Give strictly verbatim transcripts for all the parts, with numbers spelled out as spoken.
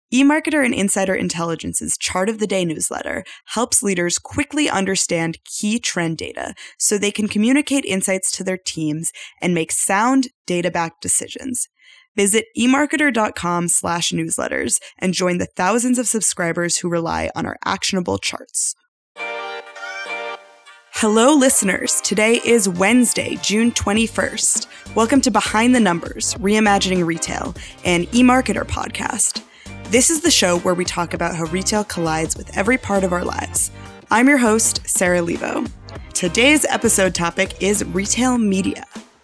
eMarketer and Insider Intelligence's Chart of the Day newsletter helps leaders quickly understand key trend data so they can communicate insights to their teams and make sound, data-backed decisions. Visit emarketer.com slash newsletters and join the thousands of subscribers who rely on our actionable charts. Hello, listeners. Today is Wednesday, June twenty-first. Welcome to Behind the Numbers, Reimagining Retail, an eMarketer podcast. This is the show where we talk about how retail collides with every part of our lives. I'm your host, Sarah Levo. Today's episode topic is retail media.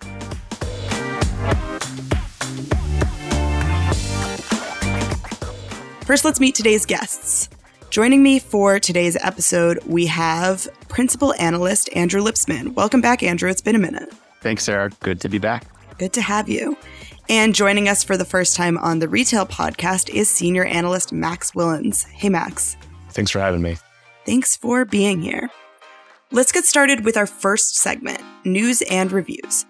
First, let's meet today's guests. Joining me for today's episode, we have Principal Analyst Andrew Lipsman. Welcome back, Andrew. It's been a minute. Thanks, Sarah. Good to be back. Good to have you. And joining us for the first time on the Retail Podcast is Senior Analyst Max Willens. Hey, Max. Thanks for having me. Thanks for being here. Let's get started with our first segment, News and Reviews,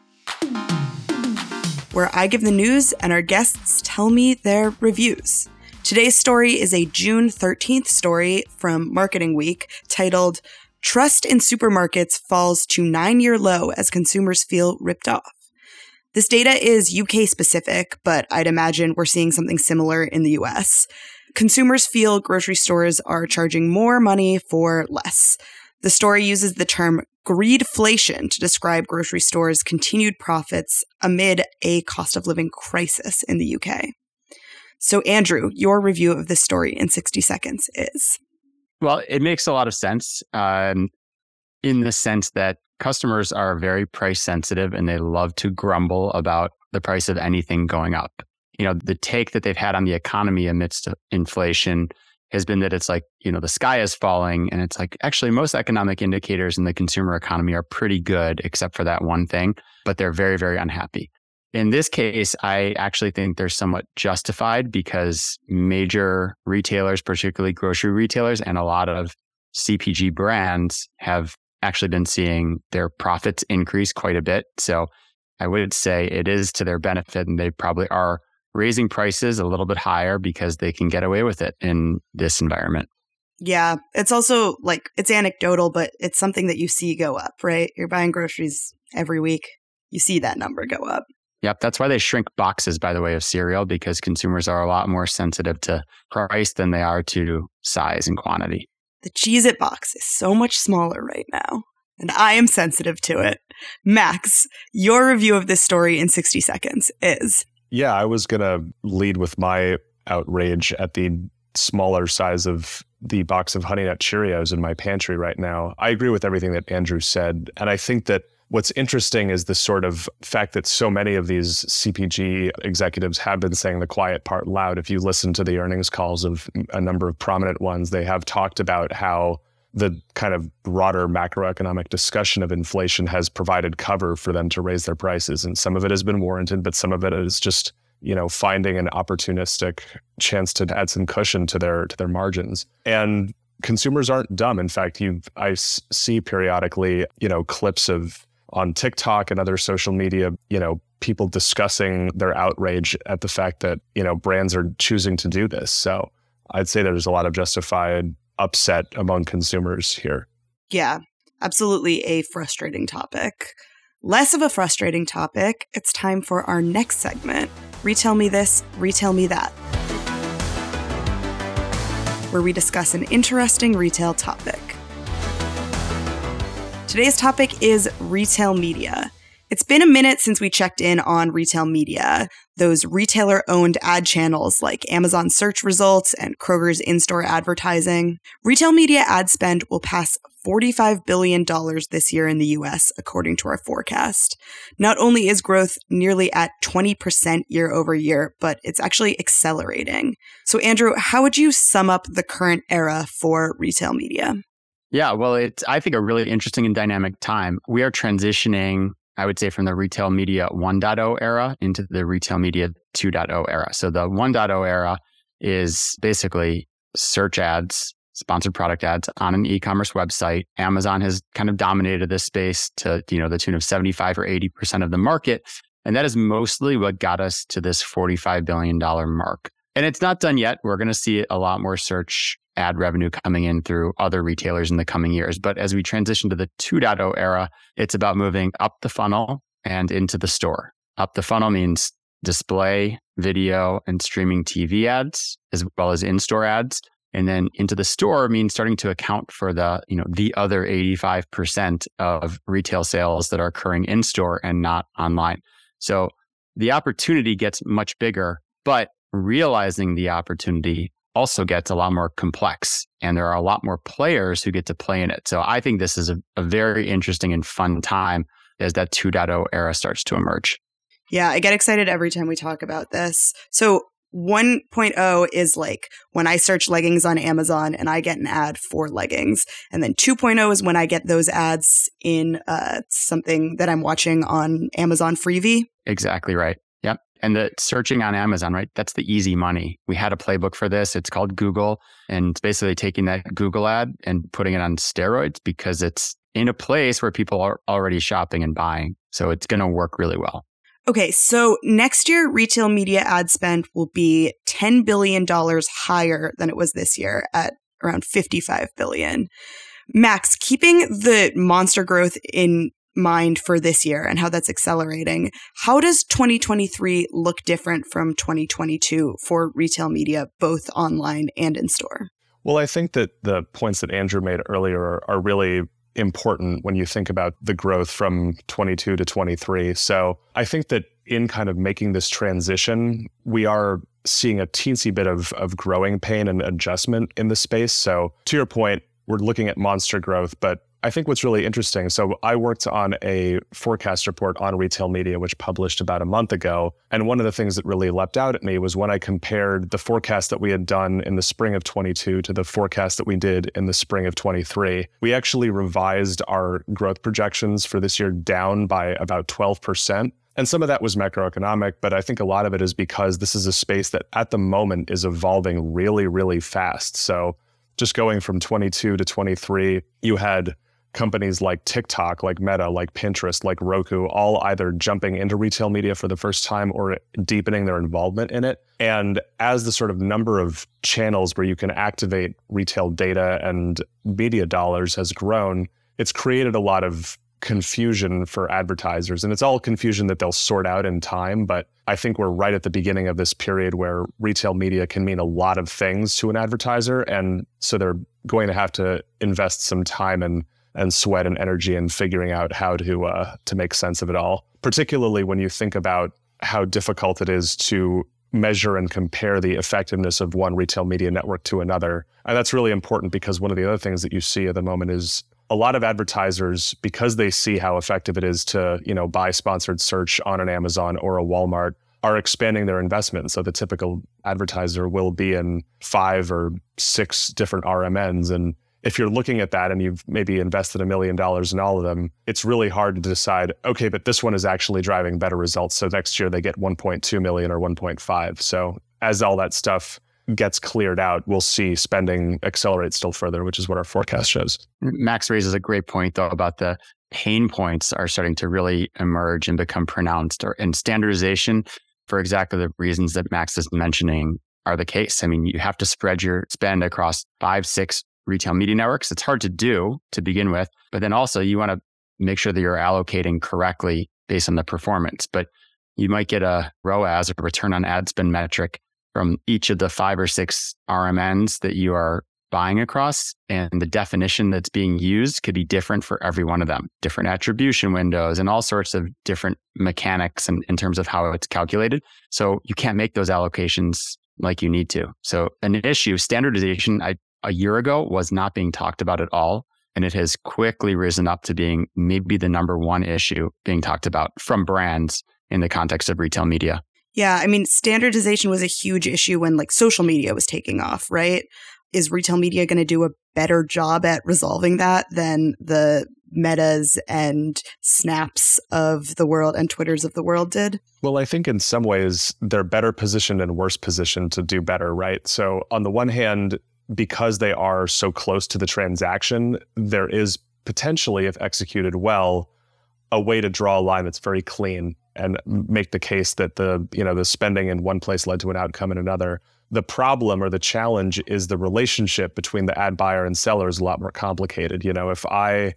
where I give the news and our guests tell me their reviews. Today's story is a June thirteenth story from Marketing Week titled, Trust in Supermarkets Falls to Nine-Year Low as Consumers Feel Ripped Off. This data is U K specific, but I'd imagine we're seeing something similar in the U S. Consumers feel grocery stores are charging more money for less. The story uses the term greedflation to describe grocery stores' continued profits amid a cost of living crisis in the U K. So, Andrew, your review of this story in sixty seconds is? Well, it makes a lot of sense um, in the sense that customers are very price sensitive and they love to grumble about the price of anything going up. You know, the take that they've had on the economy amidst inflation has been that it's like, you know, the sky is falling. And it's like, actually, most economic indicators in the consumer economy are pretty good, except for that one thing, but they're very, very unhappy. In this case, I actually think they're somewhat justified because major retailers, particularly grocery retailers, and a lot of C P G brands have actually been seeing their profits increase quite a bit. So I would say it is to their benefit, and they probably are raising prices a little bit higher because they can get away with it in this environment. Yeah, it's also like, it's anecdotal, but it's something that you see go up, right? You're buying groceries every week. You see that number go up. Yep. That's why they shrink boxes, by the way, of cereal, because consumers are a lot more sensitive to price than they are to size and quantity. The Cheez-It box is so much smaller right now, and I am sensitive to it. Max, your review of this story in sixty seconds is? Yeah, I was going to lead with my outrage at the smaller size of the box of Honey Nut Cheerios in my pantry right now. I agree with everything that Andrew said, and I think that what's interesting is the sort of fact that so many of these C P G executives have been saying the quiet part loud. If you listen to the earnings calls of a number of prominent ones, they have talked about how the kind of broader macroeconomic discussion of inflation has provided cover for them to raise their prices. And some of it has been warranted, but some of it is just, you know, finding an opportunistic chance to add some cushion to their to their margins. And consumers aren't dumb. In fact, you I see periodically, you know, clips of on TikTok and other social media, you know, people discussing their outrage at the fact that, you know, brands are choosing to do this. So I'd say there's a lot of justified upset among consumers here. Yeah, absolutely a frustrating topic. Less of a frustrating topic, it's time for our next segment, Retail Me This, Retail Me That, where we discuss an interesting retail topic. Today's topic is retail media. It's been a minute since we checked in on retail media, those retailer-owned ad channels like Amazon search results and Kroger's in-store advertising. Retail media ad spend will pass forty-five billion dollars this year in the U S, according to our forecast. Not only is growth nearly at twenty percent year over year, but it's actually accelerating. So, Andrew, how would you sum up the current era for retail media? Yeah, well, it's, I think, a really interesting and dynamic time. We are transitioning, I would say, from the retail media one point oh era into the retail media two point oh era. So the one point oh era is basically search ads, sponsored product ads on an e-commerce website. Amazon has kind of dominated this space to, you know, the tune of seventy-five or eighty percent of the market. And that is mostly what got us to this forty-five billion dollars mark. And it's not done yet. We're going to see a lot more search ad revenue coming in through other retailers in the coming years. But as we transition to the two point oh era, it's about moving up the funnel and into the store. Up the funnel means display, video, and streaming T V ads, as well as in-store ads. And then into the store means starting to account for the, you know, the other eighty-five percent of retail sales that are occurring in-store and not online. So the opportunity gets much bigger, but realizing the opportunity also gets a lot more complex, and there are a lot more players who get to play in it. So I think this is a, a very interesting and fun time as that two point oh era starts to emerge. Yeah, I get excited every time we talk about this. So one point oh is like when I search leggings on Amazon and I get an ad for leggings. And then two point oh is when I get those ads in uh, something that I'm watching on Amazon Freevee. Exactly right. Yep. And the searching on Amazon, right? That's the easy money. We had a playbook for this. It's called Google. And it's basically taking that Google ad and putting it on steroids because it's in a place where people are already shopping and buying. So it's going to work really well. Okay, so next year, retail media ad spend will be ten billion dollars higher than it was this year at around fifty-five billion dollars. Max, keeping the monster growth in mind for this year and how that's accelerating, how does twenty twenty-three look different from twenty twenty-two for retail media, both online and in store? Well, I think that the points that Andrew made earlier are, are really important when you think about the growth from twenty-two to twenty-three. So I think that in kind of making this transition, we are seeing a teensy bit of, of growing pain and adjustment in the space. So to your point, we're looking at monster growth, but I think what's really interesting, so I worked on a forecast report on retail media, which published about a month ago. And one of the things that really leapt out at me was when I compared the forecast that we had done in the spring of twenty-two to the forecast that we did in the spring of twenty-three. We actually revised our growth projections for this year down by about twelve percent. And some of that was macroeconomic, but I think a lot of it is because this is a space that at the moment is evolving really, really fast. So just going from twenty-two to twenty-three, you had companies like TikTok, like Meta, like Pinterest, like Roku, all either jumping into retail media for the first time or deepening their involvement in it. And as the sort of number of channels where you can activate retail data and media dollars has grown, it's created a lot of confusion for advertisers. And it's all confusion that they'll sort out in time. But I think we're right at the beginning of this period where retail media can mean a lot of things to an advertiser. And so they're going to have to invest some time and and sweat and energy in figuring out how to uh, to make sense of it all, particularly when you think about how difficult it is to measure and compare the effectiveness of one retail media network to another. And that's really important because one of the other things that you see at the moment is a lot of advertisers, because they see how effective it is to, you know, buy sponsored search on an Amazon or a Walmart, are expanding their investment. So the typical advertiser will be in five or six different R M Ns. And if you're looking at that and you've maybe invested a million dollars in all of them, it's really hard to decide, okay, but this one is actually driving better results. So next year they get one point two million or one point five. So as all that stuff gets cleared out, we'll see spending accelerate still further, which is what our forecast shows. Max raises a great point, though, about the pain points are starting to really emerge and become pronounced. Or in standardization, for exactly the reasons that Max is mentioning, are the case. I mean, you have to spread your spend across five, six retail media networks. It's hard to do to begin with, but then also you want to make sure that you're allocating correctly based on the performance. But you might get a R O A S, a return on ad spend metric, from each of the five or six R M Ns that you are buying across. And the definition that's being used could be different for every one of them, different attribution windows and all sorts of different mechanics in, in terms of how it's calculated. So you can't make those allocations like you need to. So an issue, standardization, I, a year ago was not being talked about at all. And it has quickly risen up to being maybe the number one issue being talked about from brands in the context of retail media. Yeah, I mean, standardization was a huge issue when like social media was taking off, right? Is retail media going to do a better job at resolving that than the Metas and Snaps of the world and Twitters of the world did? Well, I think in some ways they're better positioned and worse positioned to do better, right? So on the one hand, because they are so close to the transaction, there is potentially, if executed well, a way to draw a line that's very clean and make the case that the, you know, the spending in one place led to an outcome in another. The problem or the challenge is the relationship between the ad buyer and seller is a lot more complicated. You know, if I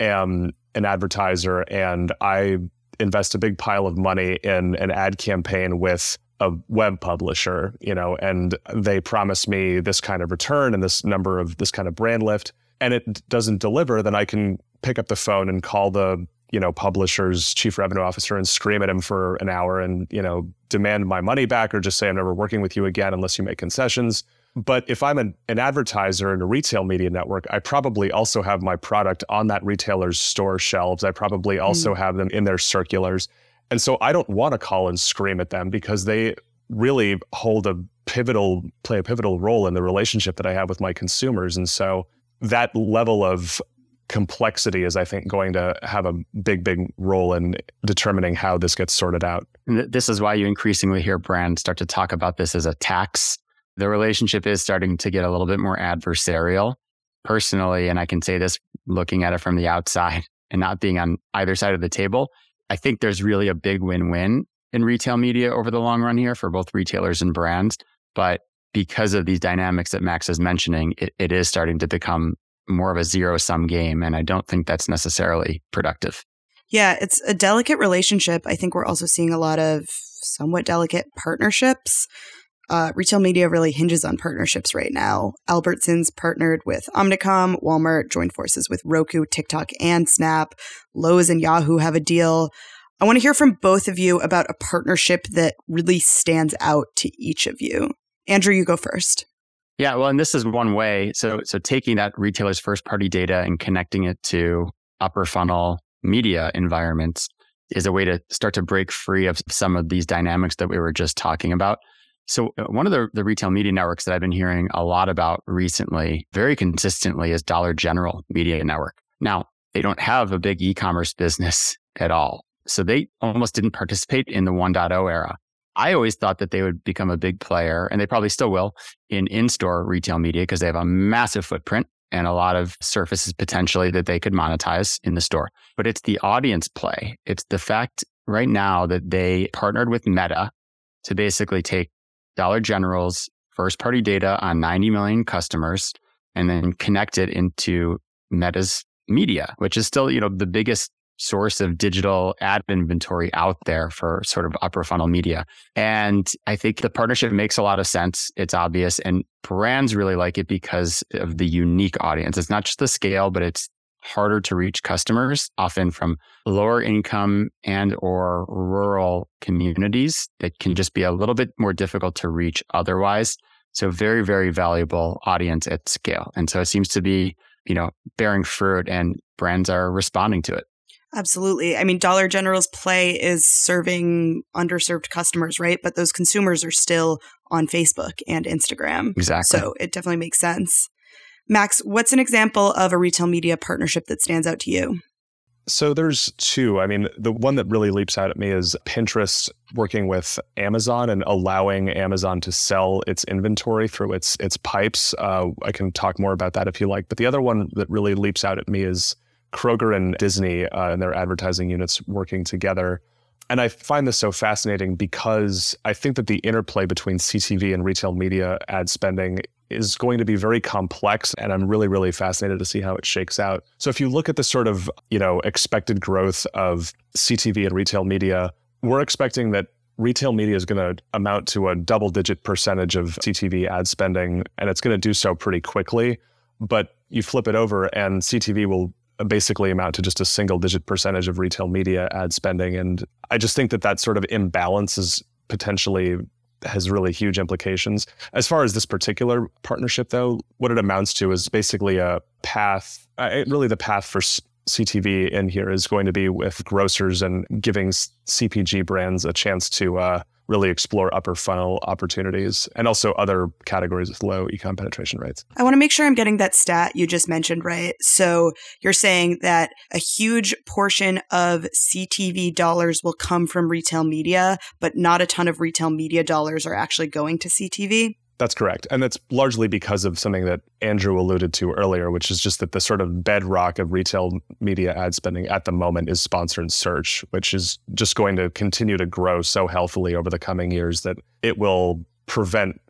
am an advertiser and I invest a big pile of money in an ad campaign with a web publisher, you know, and they promise me this kind of return and this number of this kind of brand lift, and it doesn't deliver, then I can pick up the phone and call the, you know, publisher's chief revenue officer and scream at him for an hour and, you know, demand my money back or just say I'm never working with you again unless you make concessions. But if I'm an, an advertiser in a retail media network, I probably also have my product on that retailer's store shelves. I probably also mm. have them in their circulars. And so I don't want to call and scream at them because they really hold a pivotal, play a pivotal role in the relationship that I have with my consumers. And so that level of complexity is, I think, going to have a big, big role in determining how this gets sorted out. And this is why you increasingly hear brands start to talk about this as a tax. The relationship is starting to get a little bit more adversarial. Personally, and I can say this looking at it from the outside and not being on either side of the table, I think there's really a big win-win in retail media over the long run here for both retailers and brands. But because of these dynamics that Max is mentioning, it, it is starting to become more of a zero-sum game. And I don't think that's necessarily productive. Yeah, it's a delicate relationship. I think we're also seeing a lot of somewhat delicate partnerships. Uh, retail media really hinges on partnerships right now. Albertsons partnered with Omnicom. Walmart joined forces with Roku, TikTok, and Snap. Lowe's and Yahoo have a deal. I want to hear from both of you about a partnership that really stands out to each of you. Andrew, you go first. Yeah, well, and this is one way. So, so taking that retailer's first-party data and connecting it to upper funnel media environments is a way to start to break free of some of these dynamics that we were just talking about. So one of the, the retail media networks that I've been hearing a lot about recently, very consistently, is Dollar General Media Network. Now, they don't have a big e-commerce business at all. So they almost didn't participate in the one point oh era. I always thought that they would become a big player, and they probably still will, in in-store retail media because they have a massive footprint and a lot of surfaces potentially that they could monetize in the store. But it's the audience play. It's the fact right now that they partnered with Meta to basically take Dollar General's first-party data on ninety million customers and then connect it into Meta's media, which is still, you know, the biggest source of digital ad inventory out there for sort of upper funnel media. And I think the partnership makes a lot of sense. It's obvious. And brands really like it because of the unique audience. It's not just the scale, but it's harder to reach customers, often from lower income and or rural communities that can just be a little bit more difficult to reach otherwise. So very, very valuable audience at scale. And so it seems to be, you know, bearing fruit and brands are responding to it. Absolutely. I mean, Dollar General's play is serving underserved customers, right? But those consumers are still on Facebook and Instagram. Exactly. So it definitely makes sense. Max, what's an example of a retail media partnership that stands out to you? So there's two. I mean, the one that really leaps out at me is Pinterest working with Amazon and allowing Amazon to sell its inventory through its its pipes. Uh, I can talk more about that if you like. But the other one that really leaps out at me is Kroger and Disney uh, and their advertising units working together. And I find this so fascinating because I think that the interplay between C T V and retail media ad spending is going to be very complex. And I'm really, really fascinated to see how it shakes out. So if you look at the sort of, you know, expected growth of C T V and retail media, we're expecting that retail media is going to amount to a double digit percentage of C T V ad spending, and it's going to do so pretty quickly. But you flip it over and C T V will basically amount to just a single digit percentage of retail media ad spending. And I just think that that sort of imbalance is potentially has really huge implications. As far as this particular partnership, though, what it amounts to is basically a path, uh, really the path for C T V in here is going to be with grocers and giving C P G brands a chance to uh, really explore upper funnel opportunities and also other categories with low e-com penetration rates. I want to make sure I'm getting that stat you just mentioned right. So you're saying that a huge portion of C T V dollars will come from retail media, but not a ton of retail media dollars are actually going to C T V? That's correct. And that's largely because of something that Andrew alluded to earlier, which is just that the sort of bedrock of retail media ad spending at the moment is sponsored search, which is just going to continue to grow so healthily over the coming years that it will prevent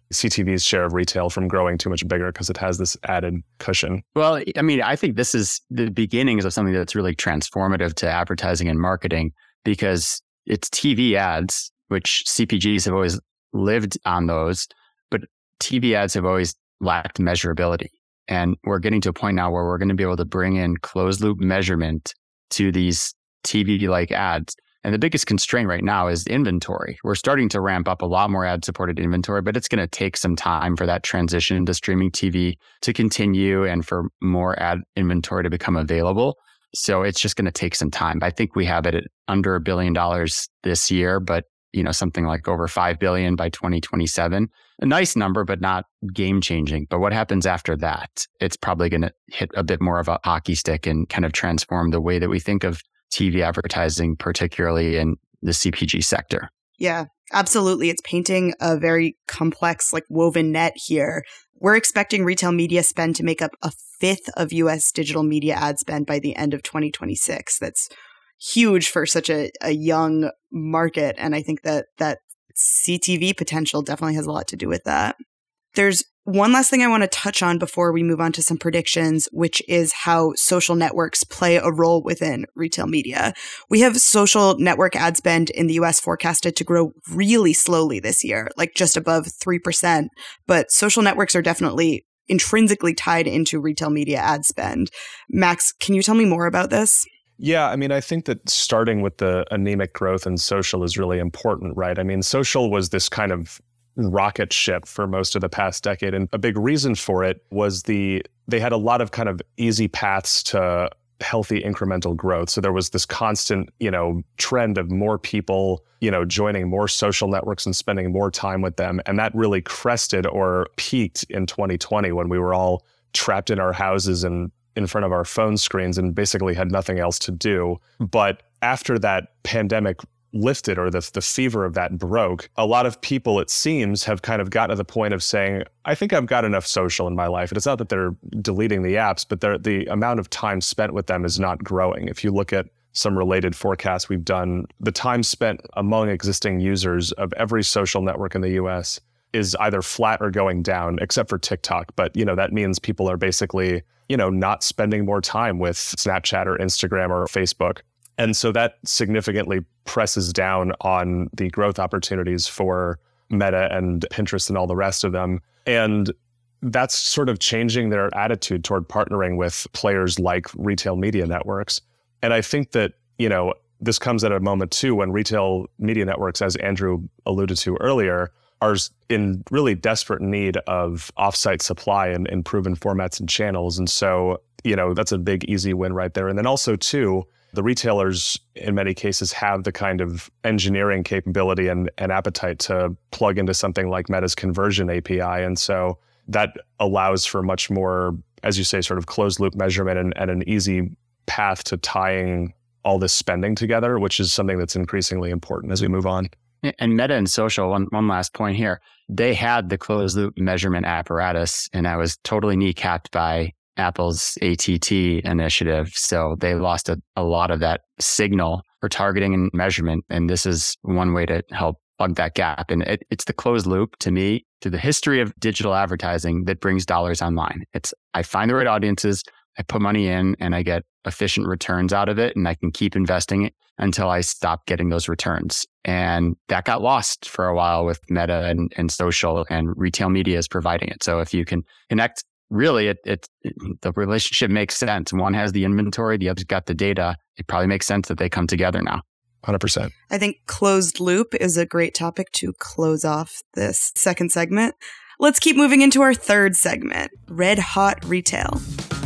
C T V's share of retail from growing too much bigger because it has this added cushion. Well, I mean, I think this is the beginnings of something that's really transformative to advertising and marketing, because it's T V ads, which C P Gs have always lived on those, but T V ads have always lacked measurability. And we're getting to a point now where we're going to be able to bring in closed loop measurement to these T V-like ads. And the biggest constraint right now is inventory. We're starting to ramp up a lot more ad-supported inventory, but it's going to take some time for that transition to streaming T V to continue and for more ad inventory to become available. So it's just going to take some time. I think we have it at under a billion dollars this year, but you know, something like over five billion by twenty twenty-seven. A nice number, but not game changing. But what happens after that? It's probably going to hit a bit more of a hockey stick and kind of transform the way that we think of T V advertising, particularly in the C P G sector. Yeah, absolutely. It's painting a very complex, like woven net here. We're expecting retail media spend to make up a fifth of U S digital media ad spend by the end of twenty twenty-six. That's huge for such a, a young market. And I think that that C T V potential definitely has a lot to do with that. There's one last thing I want to touch on before we move on to some predictions, which is how social networks play a role within retail media. We have social network ad spend in the U S forecasted to grow really slowly this year, like just above three percent. But social networks are definitely intrinsically tied into retail media ad spend. Max, can you tell me more about this? Yeah, I mean, I think that starting with the anemic growth in social is really important, right? I mean, social was this kind of rocket ship for most of the past decade. And a big reason for it was the they had a lot of kind of easy paths to healthy incremental growth. So there was this constant, you know, trend of more people, you know, joining more social networks and spending more time with them. And that really crested or peaked in twenty twenty when we were all trapped in our houses and in front of our phone screens and basically had nothing else to do. But after that pandemic lifted, or the, the fever of that broke, a lot of people, it seems, have kind of gotten to the point of saying, I think I've got enough social in my life. And it's not that they're deleting the apps, but the amount of time spent with them is not growing. If you look at some related forecasts we've done, the time spent among existing users of every social network in the U S is either flat or going down, except for TikTok. But, you know, that means people are basically, you know, not spending more time with Snapchat or Instagram or Facebook. And so that significantly presses down on the growth opportunities for Meta and Pinterest and all the rest of them. And that's sort of changing their attitude toward partnering with players like retail media networks. And I think that, you know, this comes at a moment too when retail media networks, as Andrew alluded to earlier, are in really desperate need of offsite supply and, and proven formats and channels. And so, you know, that's a big, easy win right there. And then also too, the retailers in many cases have the kind of engineering capability and, and appetite to plug into something like Meta's conversion A P I. And so that allows for much more, as you say, sort of closed loop measurement and, and an easy path to tying all this spending together, which is something that's increasingly important as we move on. And Meta and social, one, one last point here, they had the closed loop measurement apparatus, and I was totally kneecapped by Apple's A T T initiative. So they lost a, a lot of that signal for targeting and measurement. And this is one way to help plug that gap. And it, it's the closed loop, to me, to the history of digital advertising that brings dollars online. It's I find the right audiences, I put money in, and I get efficient returns out of it, and I can keep investing it until I stop getting those returns. And that got lost for a while with Meta and, and social, and retail media is providing it. So if you can connect, really, it, it, it the relationship makes sense. One has the inventory, the other's got the data. It probably makes sense that they come together now. one hundred percent. I think closed loop is a great topic to close off this second segment. Let's keep moving into our third segment, Red Hot Retail.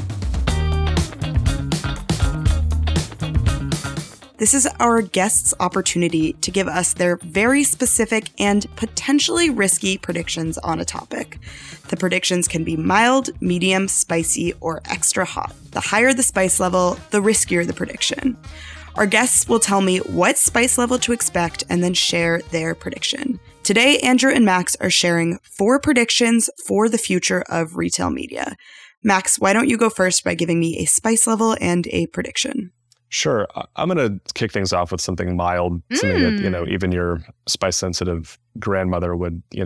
This is our guests' opportunity to give us their very specific and potentially risky predictions on a topic. The predictions can be mild, medium, spicy, or extra hot. The higher the spice level, the riskier the prediction. Our guests will tell me what spice level to expect and then share their prediction. Today, Andrew and Max are sharing four predictions for the future of retail media. Max, why don't you go first by giving me a spice level and a prediction? Sure. I'm going to kick things off with something mild, mm. something that, you know, even your spice-sensitive grandmother would, you know,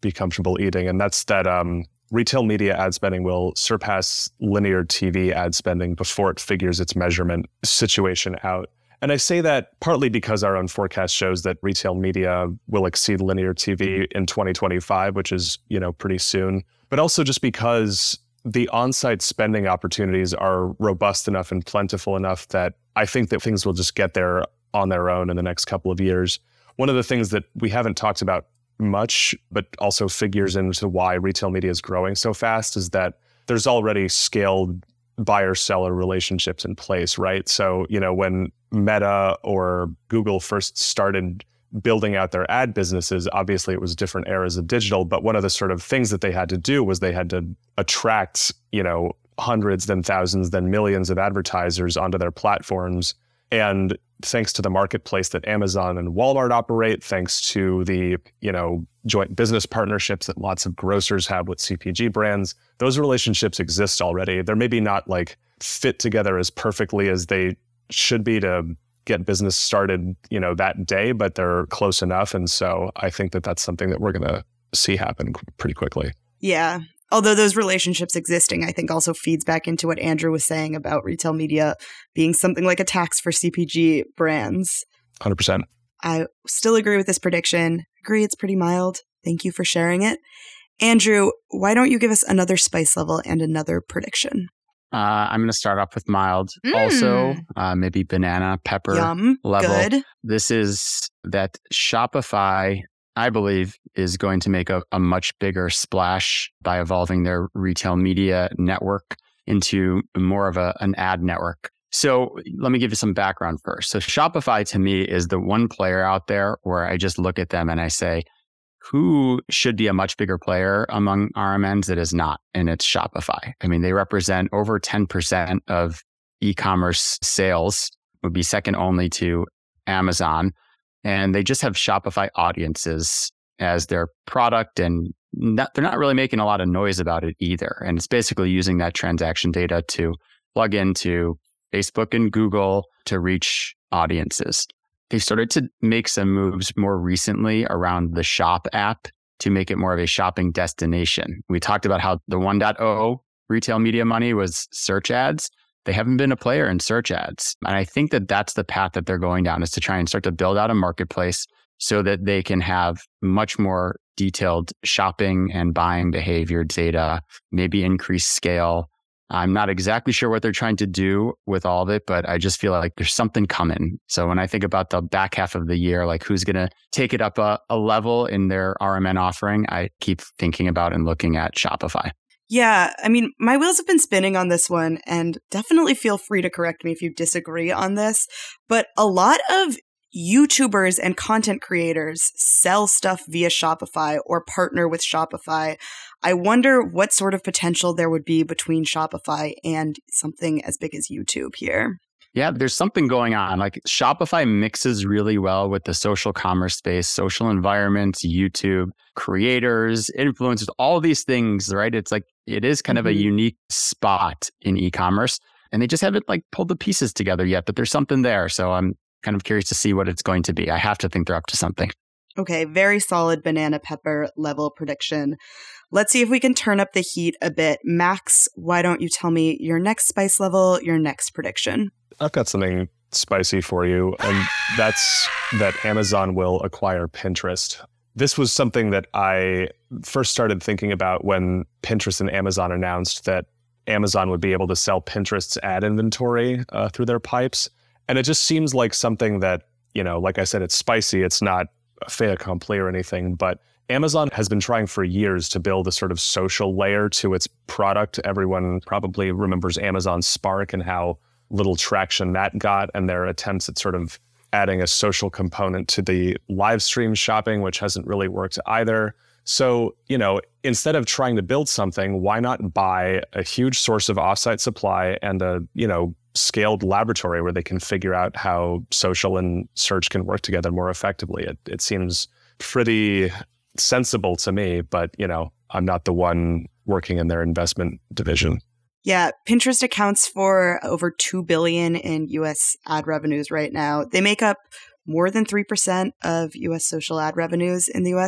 be comfortable eating. And that's that um, retail media ad spending will surpass linear T V ad spending before it figures its measurement situation out. And I say that partly because our own forecast shows that retail media will exceed linear T V in twenty twenty-five, which is, you know, pretty soon, but also just because the on-site spending opportunities are robust enough and plentiful enough that I think that things will just get there on their own in the next couple of years. One of the things that we haven't talked about much, but also figures into why retail media is growing so fast, is that there's already scaled buyer-seller relationships in place, right? So, you know, when Meta or Google first started building out their ad businesses, obviously it was different eras of digital, but one of the sort of things that they had to do was they had to attract, you know, hundreds, then thousands, then millions of advertisers onto their platforms. And thanks to the marketplace that Amazon and Walmart operate, thanks to the, you know, joint business partnerships that lots of grocers have with C P G brands, those relationships exist already. They're maybe not like fit together as perfectly as they should be to get business started, you know, that day, but they're close enough. And so I think that that's something that we're going to see happen pretty quickly. Yeah. Although those relationships existing, I think also feeds back into what Andrew was saying about retail media being something like a tax for C P G brands. one hundred percent. I still agree with this prediction. Agree it's pretty mild. Thank you for sharing it. Andrew, why don't you give us another spice level and another prediction? Uh, I'm going to start off with mild. Mm. Also, uh, maybe banana pepper Yum. level. Good. This is that Shopify, I believe, is going to make a, a much bigger splash by evolving their retail media network into more of a, an ad network. So let me give you some background first. So Shopify to me is the one player out there where I just look at them and I say, who should be a much bigger player among R M Ns that is not? And it's Shopify. I mean, they represent over ten percent of e-commerce sales, would be second only to Amazon. And they just have Shopify audiences as their product, and not, they're not really making a lot of noise about it either. And it's basically using that transaction data to plug into Facebook and Google to reach audiences. They've started to make some moves more recently around the Shop app to make it more of a shopping destination. We talked about how the one point oh retail media money was search ads. They haven't been a player in search ads. And I think that that's the path that they're going down, is to try and start to build out a marketplace so that they can have much more detailed shopping and buying behavior data, maybe increase scale. I'm not exactly sure what they're trying to do with all of it, but I just feel like there's something coming. So when I think about the back half of the year, like who's going to take it up a, a level in their R M N offering, I keep thinking about and looking at Shopify. Yeah, I mean, my wheels have been spinning on this one, and definitely feel free to correct me if you disagree on this, but a lot of YouTubers and content creators sell stuff via Shopify or partner with Shopify. I wonder what sort of potential there would be between Shopify and something as big as YouTube here. Yeah, there's something going on. Like Shopify mixes really well with the social commerce space, social environments, YouTube, creators, influencers, all these things, right? It's like, it is kind mm-hmm. of a unique spot in e-commerce, and they just haven't like pulled the pieces together yet, but there's something there. So I'm kind of curious to see what it's going to be. I have to think they're up to something. Okay, very solid banana pepper level prediction. Let's see if we can turn up the heat a bit. Max, why don't you tell me your next spice level, your next prediction? I've got something spicy for you, and that's that Amazon will acquire Pinterest. This was something that I first started thinking about when Pinterest and Amazon announced that Amazon would be able to sell Pinterest's ad inventory uh, through their pipes. And it just seems like something that, you know, like I said, it's spicy. It's not a fait accompli or anything, but Amazon has been trying for years to build a sort of social layer to its product. Everyone probably remembers Amazon Spark and how little traction that got, and their attempts at sort of adding a social component to the live stream shopping, which hasn't really worked either. So, you know, instead of trying to build something, why not buy a huge source of offsite supply and a, you know, scaled laboratory where they can figure out how social and search can work together more effectively? It, it seems pretty sensible to me, but, you know, I'm not the one working in their investment division. Yeah, Pinterest accounts for over two billion dollars in U S ad revenues right now. They make up more than three percent of U S social ad revenues in the U S.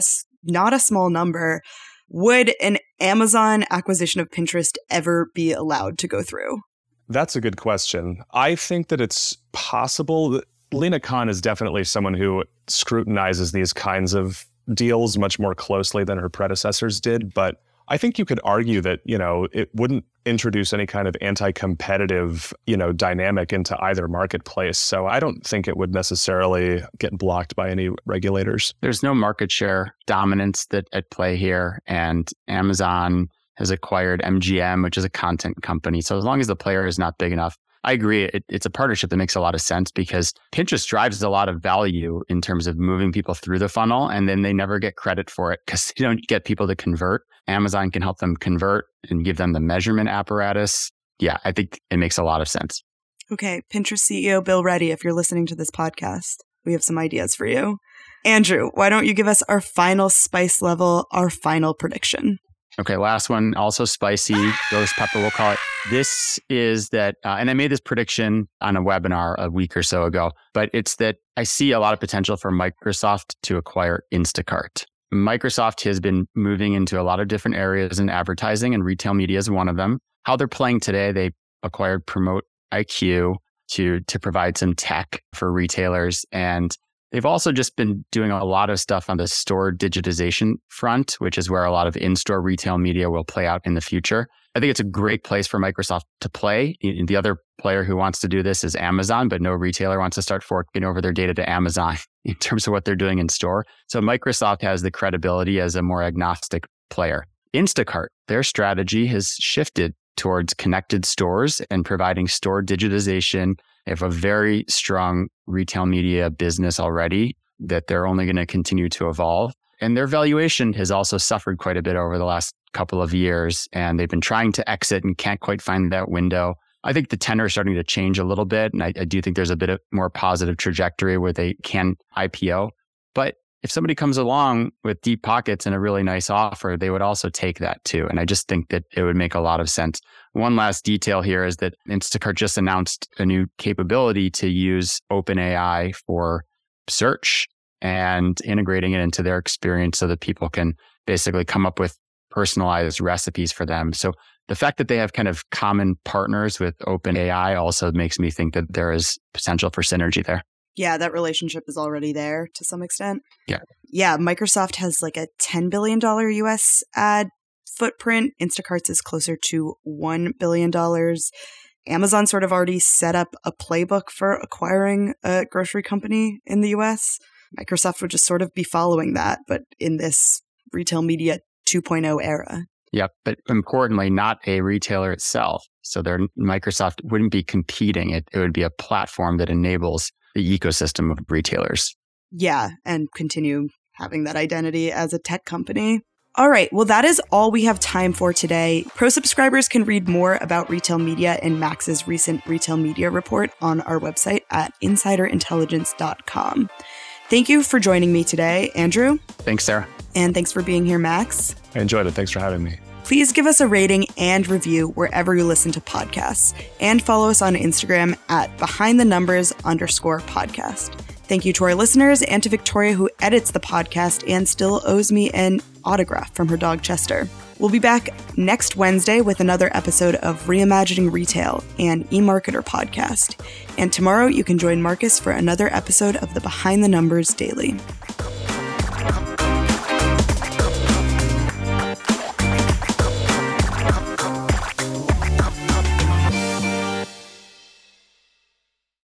not a small number. Would an Amazon acquisition of Pinterest ever be allowed to go through? That's a good question. I think that it's possible. Lina Khan is definitely someone who scrutinizes these kinds of deals much more closely than her predecessors did. But I think you could argue that, you know, it wouldn't introduce any kind of anti-competitive, you know, dynamic into either marketplace. So I don't think it would necessarily get blocked by any regulators. There's no market share dominance that at play here. And Amazon has acquired M G M, which is a content company. So as long as the player is not big enough, I agree. It, it's a partnership that makes a lot of sense because Pinterest drives a lot of value in terms of moving people through the funnel, and then they never get credit for it because they don't get people to convert. Amazon can help them convert and give them the measurement apparatus. Yeah, I think it makes a lot of sense. Okay, Pinterest C E O Bill Ready, if you're listening to this podcast, we have some ideas for you. Andrew, why don't you give us our final spice level, our final prediction? Okay, last one, also spicy, ghost pepper, we'll call it. This is that, uh, and I made this prediction on a webinar a week or so ago, but it's that I see a lot of potential for Microsoft to acquire Instacart. Microsoft has been moving into a lot of different areas in advertising, and retail media is one of them. How they're playing today, they acquired Promote I Q to, to provide some tech for retailers, and they've also just been doing a lot of stuff on the store digitization front, which is where a lot of in-store retail media will play out in the future. I think it's a great place for Microsoft to play. The other player who wants to do this is Amazon, but no retailer wants to start forking over their data to Amazon in terms of what they're doing in store. So Microsoft has the credibility as a more agnostic player. Instacart, their strategy has shifted towards connected stores and providing store digitization. They have a very strong retail media business already that they're only going to continue to evolve. And their valuation has also suffered quite a bit over the last couple of years. And they've been trying to exit and can't quite find that window. I think the tenor is starting to change a little bit. And I, I do think there's a bit of more positive trajectory where they can I P O. But if somebody comes along with deep pockets and a really nice offer, they would also take that too. And I just think that it would make a lot of sense. One last detail here is that Instacart just announced a new capability to use OpenAI for search and integrating it into their experience so that people can basically come up with personalized recipes for them. So the fact that they have kind of common partners with OpenAI also makes me think that there is potential for synergy there. Yeah, that relationship is already there to some extent. Yeah. Yeah, Microsoft has like a ten billion dollars U S ad footprint. Instacart's is closer to one billion dollars. Amazon sort of already set up a playbook for acquiring a grocery company in the U S. Microsoft would just sort of be following that, but in this retail media two point oh era. Yep, but importantly, not a retailer itself. So their Microsoft wouldn't be competing. It, it would be a platform that enables the ecosystem of retailers. Yeah, and continue having that identity as a tech company. All right, well, that is all we have time for today. Pro subscribers can read more about retail media in Max's recent retail media report on our website at insider intelligence dot com. Thank you for joining me today, Andrew. Thanks, Sarah. And thanks for being here, Max. I enjoyed it. Thanks for having me. Please give us a rating and review wherever you listen to podcasts, and follow us on Instagram at behind the numbers underscore podcast. Thank you to our listeners and to Victoria, who edits the podcast and still owes me an autograph from her dog, Chester. We'll be back next Wednesday with another episode of Reimagining Retail, an eMarketer podcast. And tomorrow you can join Marcus for another episode of the Behind the Numbers Daily.